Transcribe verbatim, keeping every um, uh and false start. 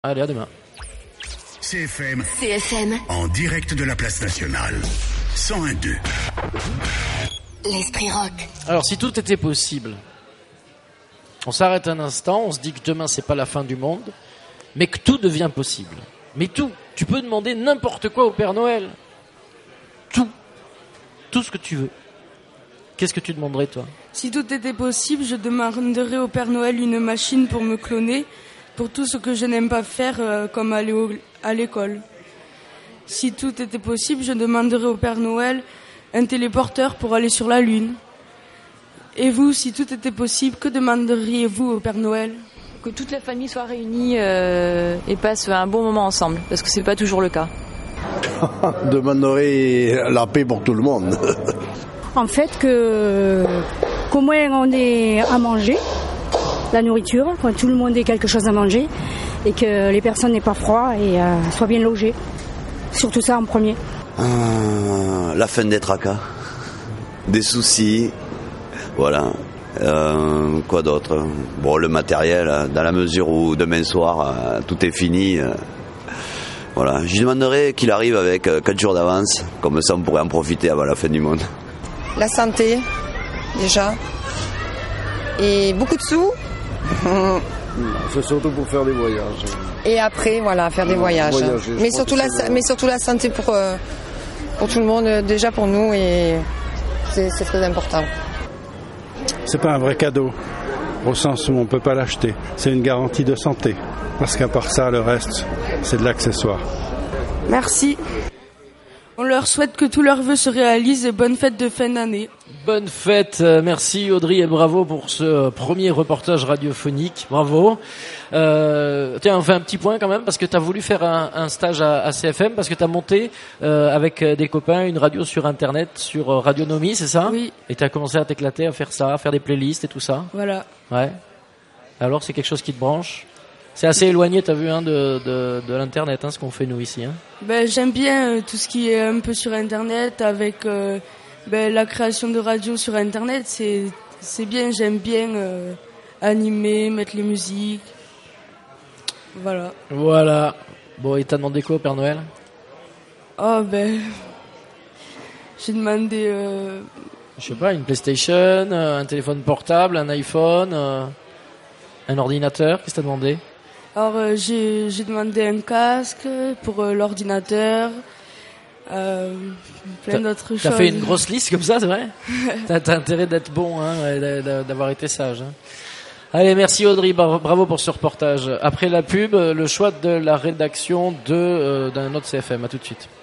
Allez, à demain. C F M. C F M. En direct de la place nationale. cent un deux. L'esprit rock. Alors, si tout était possible, on s'arrête un instant, on se dit que demain, c'est pas la fin du monde, mais que tout devient possible. Mais tout. Tu peux demander n'importe quoi au Père Noël. Tout. Tout ce que tu veux. Qu'est-ce que tu demanderais, toi ? Si tout était possible, je demanderais au Père Noël une machine pour me cloner, pour tout ce que je n'aime pas faire, euh, comme aller au, à l'école. Si tout était possible, je demanderais au Père Noël un téléporteur pour aller sur la Lune. Et vous, si tout était possible, que demanderiez-vous au Père Noël ? Que toute la famille soit réunie euh, et passe un bon moment ensemble, parce que c'est pas toujours le cas. Demanderais la paix pour tout le monde. En fait, que qu'au moins on ait à manger, la nourriture, que tout le monde ait quelque chose à manger, et que les personnes n'aient pas froid et euh, soient bien logées. Surtout ça en premier. Euh, la fin des tracas, des soucis, voilà. Euh, quoi d'autre ? Bon, le matériel, dans la mesure où demain soir euh, tout est fini. Euh, voilà, je demanderais qu'il arrive avec euh, quatre jours d'avance, comme ça on pourrait en profiter avant la fin du monde. La santé, déjà, et beaucoup de sous. C'est surtout pour faire des voyages. Et après, voilà, faire des voyages. Voyager, mais surtout la, mais surtout la santé pour euh, pour tout le monde, déjà pour nous, et c'est, c'est très important. C'est pas un vrai cadeau, au sens où on peut pas l'acheter. C'est une garantie de santé, parce qu'à part ça, le reste, c'est de l'accessoire. Merci. On leur souhaite que tous leurs vœux se réalisent et bonne fête de fin d'année. Bonne fête, euh, merci Audrey et bravo pour ce euh, premier reportage radiophonique, bravo. Euh, tiens, on fait un petit point quand même parce que tu as voulu faire un, un stage à, à C F M, parce que tu as monté euh, avec des copains une radio sur internet, sur euh, Radionomie, c'est ça ? Oui. Et tu as commencé à t'éclater, à faire ça, à faire des playlists et tout ça ? Voilà. Ouais. Alors c'est quelque chose qui te branche ? C'est assez éloigné, t'as vu, hein, de, de, de l'internet, hein, ce qu'on fait nous ici. Hein. Ben, j'aime bien euh, tout ce qui est un peu sur internet, avec euh, ben, la création de radio sur internet, c'est, c'est bien, j'aime bien euh, animer, mettre les musiques, voilà. Voilà. Bon, et t'as demandé quoi au Père Noël ? Oh ben, j'ai demandé... Euh... Je sais pas, une PlayStation, euh, un téléphone portable, un iPhone, euh, un ordinateur, qu'est-ce que t'as demandé ? Alors euh, j'ai, j'ai demandé un casque pour euh, l'ordinateur, euh, plein t'as, d'autres t'as choses. T'as fait une grosse liste comme ça, c'est vrai ? t'as, t'as intérêt d'être bon, hein, d'avoir été sage. Hein. Allez, merci Audrey, bravo pour ce reportage. Après la pub, le choix de la rédaction de euh, d'un autre C F M, à tout de suite.